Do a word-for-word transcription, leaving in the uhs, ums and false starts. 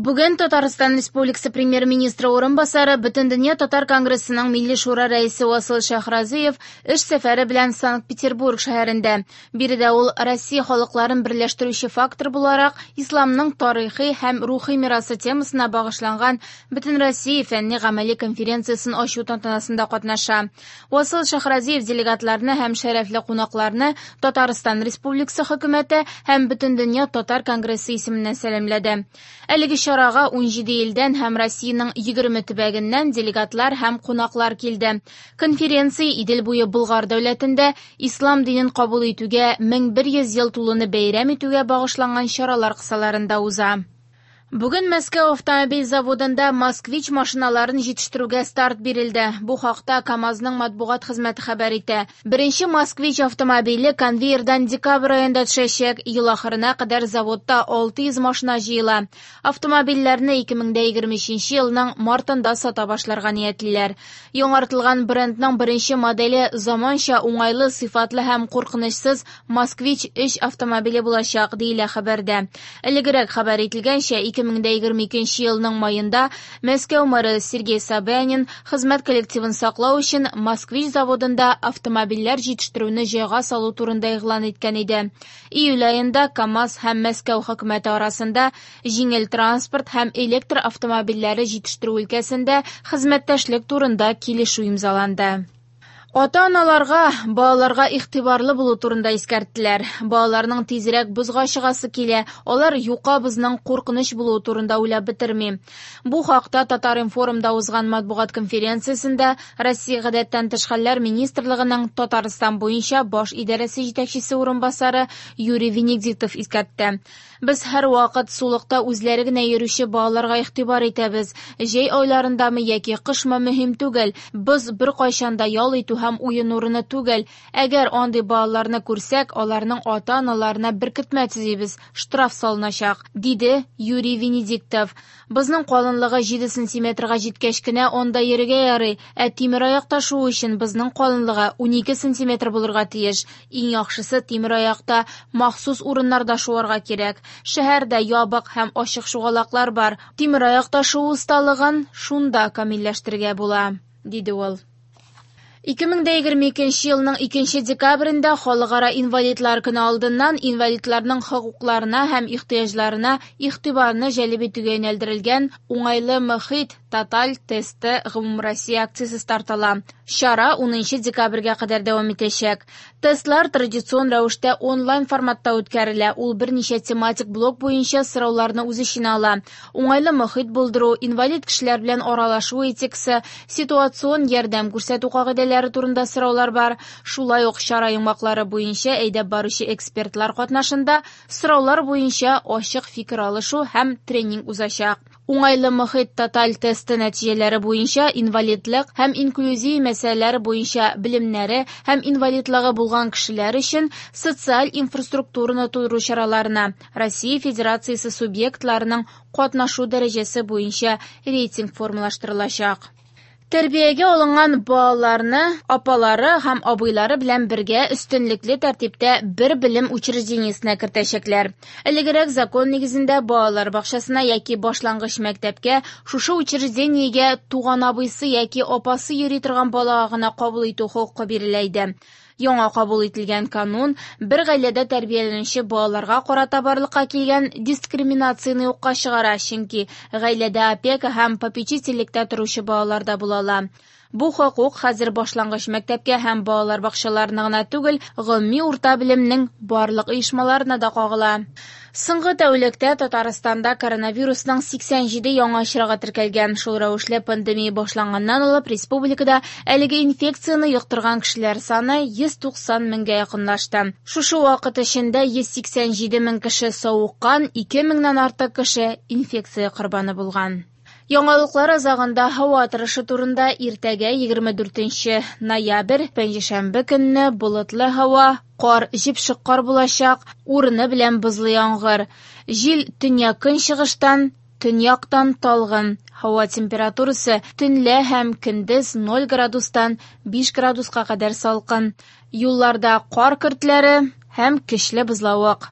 Бүген Татарстан Республикасы премьер-министры орынбасары Бөтен дөнья татар конгрессының милли шура рәисе Васыл Шахразиев эш сәфәре белән Санкт-Петербург шәһәрендә. Биредә ул Россия халыкларын берләштерүче фактор буларак исламның тарихи һәм рухи мирасы темасына багышланган Бөтен Россия фәнни-гамәли конференциясын ачу тантанасында катнаша. Васыл Шахразиев делегатларны һәм шәрәфле кунакларны Татарстан Республикасы хөкүмәте һәм Бөтен дөнья татар конгрессы исеменнән сәламләде. Әлеге чарага ун җиде илдән һәм Россиянең егерме төбәгеннән делегатлар һәм кунаклар килде. Конференция Идел буе Болгар дәүләтендә ислам динен кабул итүгә мең бер йөз ел тулуны бәйрәм итүгә багышланган чаралар кысаларында уза. Бүген Мәскәү автомобиль заводында Москвич машиналарын җитештерүгә старт бирелде. Бу хакта КамАЗның матбугат хезмәте хәбәр итә. Беренче Москвич автомобиле конвейердан декабрь аенда төшәчәк. Ел ахырына кадәр заводта алты йөз машина җыела. Автомобильләрне ике мең егерме өченче елның мартында сата башларга ниятлиләр. Яңартылган брендның беренче моделе заманча, уңайлы, сыйфатлы һәм куркынычсыз Москвич өч автомобиле булачак, диелә хәбәрдә. Элегрәк хәбәр ителгәнчә, ике мең егерме икенче елның майында Мәскәү мэры Сергей Собянин хезмәт коллективын саклау өчен Москвич заводында автомобильләр җитештерүне җайга салу турында игълан иткән иде. Июль аенда КамАЗ һәм Мәскәү хөкүмәте арасында җиңел транспорт һәм электр автомобильләре җитештерү өлкәсендә хезмәттәшлек турында килешү имзаланды. Ата-аналарга балаларга игътибарлы булу турында искәрттеләр. Балаларның тизрәк бозга чыгасы килә, алар юка бызның куркыныч булу турында уйлап бетерми. Бу хакта Татар-информда узган матбугат конференциясендә Россия гадәттән тыш хәлләр министрлыгының Татарстан буенча баш идарәсе җитәкчесе урынбасары Юрий Венедиктов искәртте. Без һәр вакыт сулыкта үзләре генә йөрүче балаларга игътибар итәбез. Җәй айларындамы яки кышмы мөһим түгел. Без бер кайчан да ял итү һәм уен урыны түгел. Әгәр андый балаларны күрсәк, аларның ата-аналарына беркетмә төзибез, штраф салыначак, диде Юрий Венедиктов. Безнең калынлыгы җиде сантиметрга җиткәч кенә анда йөрергә ярый, ә тимер аяк ташу өчен безнең калынлыгы унике сантиметр булырга тиеш. Иң яхшысы тимер аякта махсус урыннарда шуарга кирәк. Шәһәрдә ябык һәм ачык шугалаклар бар. Тимер аяк ташу усталыгын шунда камилләштерергә була, диде ул. ике мең егерме икенче елның икенче декабрендә Халыкара инвалидлар көне алдыннан инвалидларның хокукларына һәм ихтыяҗларына игътибарны җәлеп итүгә юнәлдерелгән уңайлы мөхит Таталь тесты гомумроссия акциясе стартала. Чара унынчы декабрьгә кадәр дәвам итәчәк. Тестлар традицион рәвештә онлайн форматта үткәрелә. Ул берничә тематик блок буенча сорауларны үз эченә ала. Уңайлы мөхит булдыру, инвалид кешеләр белән аралашу этикасы, ситуацион ярдәм күрсәтү кагыйдәләре турында сораулар бар. Шулай ук чара йомгаклары буенча әйдәп баручы экспертлар катнашында сораулар буенча ачык фикер алышу һәм тренинг узачак. Уңайлы мөхит Таталь тесты нәтиҗәләре буенча инвалидлык һәм инклюзия мәсьәләләре буенча белемнәре һәм инвалидлыгы булган кешеләр өчен социаль инфраструктураны тудыру чараларына Россия Федерациясе субъектларының катнашу дәрәҗәсе буенча рейтинг формалаштырылачак. Тәрбиягә алынган балаларны апалары һәм абыйлары белән бергә өстенлекле тәртиптә бер белем учреждениесенә кертәчәкләр. Элегрәк закон нигезендә балалар бакчасына яки башлангыч мәктәпкә шушы учреждениегә туган абыйсы яки апасы йөри торган балага гына кабул итү хокукы бирелә иде. Яңа кабул ителгән канун бер гаиләдә тәрбияләнүче балаларга карата барлыкка килгән дискриминацияны юкка чыгара, чөнки гаиләдә опека һәм попечительлектә торучы балалар да була ала. Бу хокук хәзер башлангыч мәктәпкә һәм балалар бакчаларына гына түгел, гомуми урта белемнең барлык оешмаларына да кагыла. Соңгы тәүлектә Татарстанда коронавирусның сиксән җиде яңа очрагы теркәлгән. Шул рәвешле пандемия башланганнан алып республикада әлеге инфекцияны йоктырган кешеләр саны йөз туксан меңгә якынлашты. Шушы вакыт эчендә йөз сиксән җиде мең кеше савыккан, ике меңнән артык кеше инфекция корбаны булган. Яңалыклар азагында һава торышы турында иртәгә егерме дүртенче ноябрь пәнҗешәмбе көнне болытлы һава, кар, җепшик кар булачак, урыны белән бозлы яңгыр. Җил төньяк-көнчыгыштан, төньяктан талгын. Һава температурасы төнлә һәм көндез ноль градустан биш градуска кадәр салкын. Юлларда кар көртләре һәм көчле бозлавык.